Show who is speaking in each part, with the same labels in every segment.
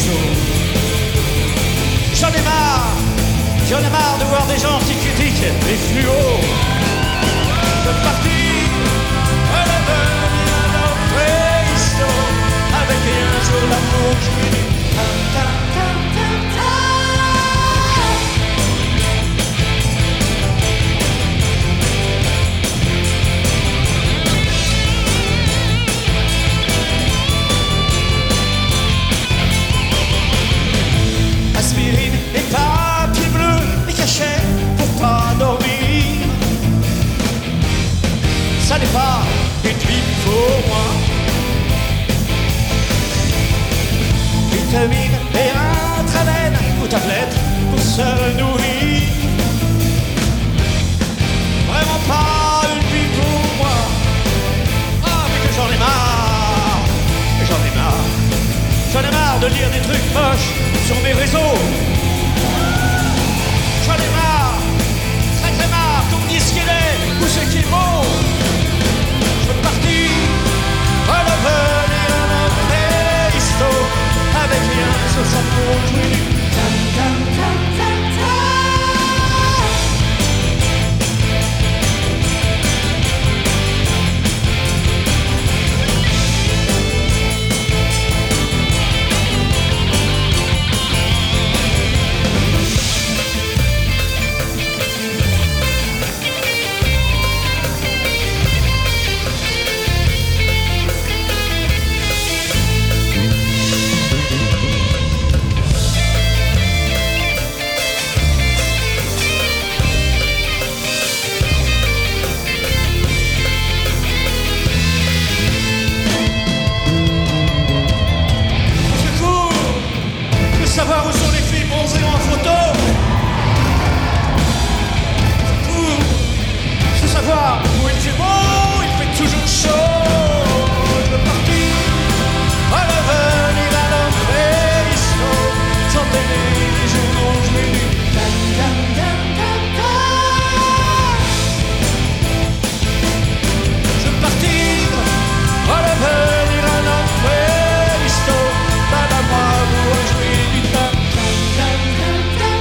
Speaker 1: J'en ai marre de voir des gens qui critiquent les fluos. Je suis parti à l'avenir à notre préhistoire, avec un jour l'amour je lui dis tam tam tam tam tam. Aspirine et papier bleu, les cachets pour pas dormir. Ça n'est pas une vie pour moi. Vitamine et intravène ou tablette pour se nourrir. Vraiment pas une vie pour moi. Ah mais que j'en ai marre, j'en ai marre. J'en ai marre de lire des trucs moches sur mes réseaux. J'en ai marre, très très marre qu'on me dise ce qu'il est ou ce qu'il vaut. Je veux partir à l'avenir à notre préhistoire, avec rien sur sa peau. Je lui dis tam tam tam tam tam. Savoir où sont les filles bronzées en photo. Je veux savoir où il fait beau, il fait toujours chaud. Je veux partir à l'avenir à notre préhistoire, sans télé les journaux, je l'ai lu. Tam tam tam tam tam. Je veux partir à l'avenir à notre préhistoire, madame moi je lui dis tam tam tam tam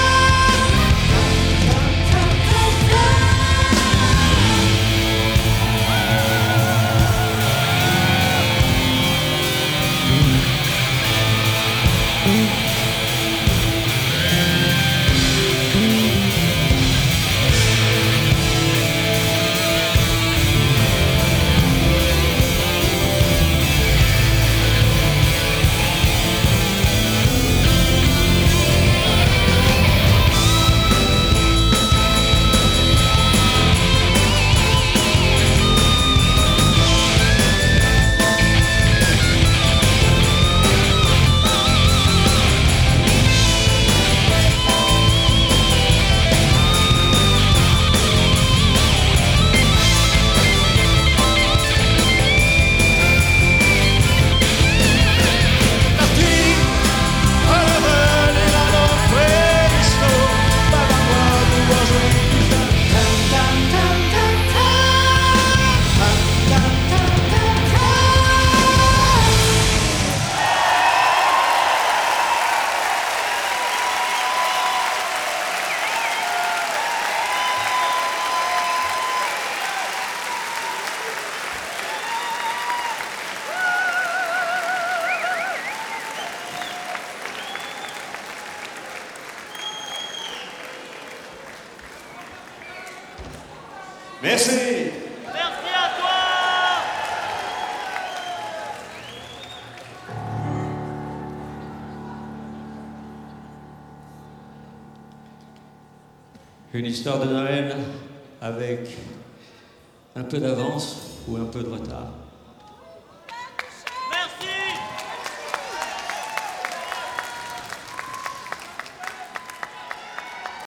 Speaker 1: Merci.
Speaker 2: Merci à toi.
Speaker 1: Une histoire de Noël avec un peu d'avance ou un peu de retard.